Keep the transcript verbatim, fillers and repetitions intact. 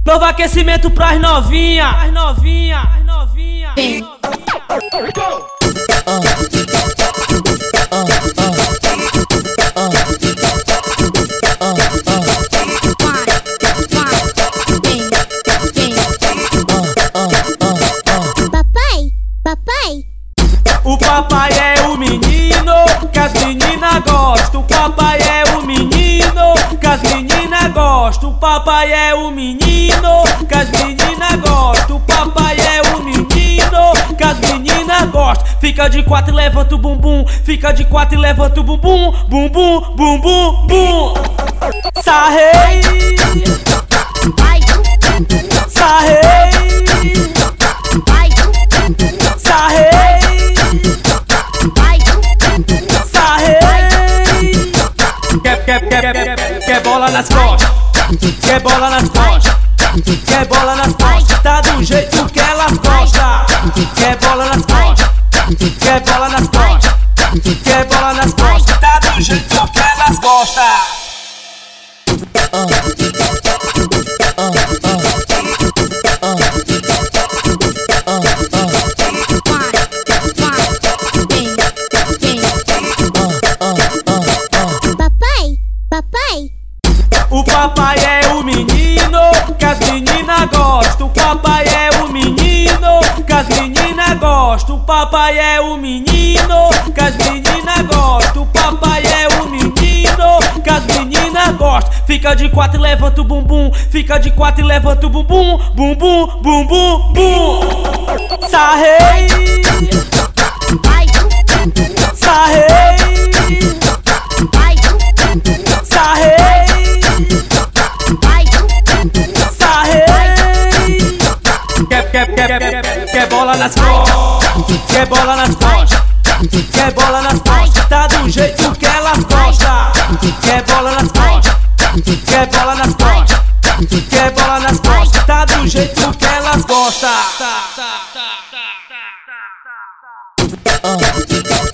Novo aquecimento pras novinha, as novinha, as novinha. Papai, papai. O papai é o menino que as meninas gostam. O papai é o menino que as meninas gostam. O papai é o menino que as meninas gostam. O papai é o menino que as meninas gostam. Fica de quatro e levanta o bumbum. Fica de quatro e levanta o bumbum. Bumbum, bumbum, bum. Sarrei, sarrei, sarrei, sarrei. Quer, quer, quer, quer, quer bola nas costas. Quer bola nas costas. Quer bola nas costas. Tá do jeito que elas gostam. Quer bola nas costas. Quer bola nas costas. Quer bola nas costas. Tá do jeito que elas gostam. Papai, papai. O papai é o menino que as meninas gostam. O papai é o menino que as meninas gostam. O papai é o menino que as meninas gostam. O papai é o menino que as meninas gostam. Fica de quatro e levanta o bumbum. Fica de quatro e levanta o bumbum. Bumbum, bumbum, bum. Sarrei, sarrei, sarrei, sarrei. Quer, quer, quer, quer, quer bola nas costas. Quer bola nas costas. Quer bola nas costas. Tá do jeito que elas gostam. Quer bola nas costas. Quer bola nas costas. Quer bola nas costas. Tá do jeito que elas gostam.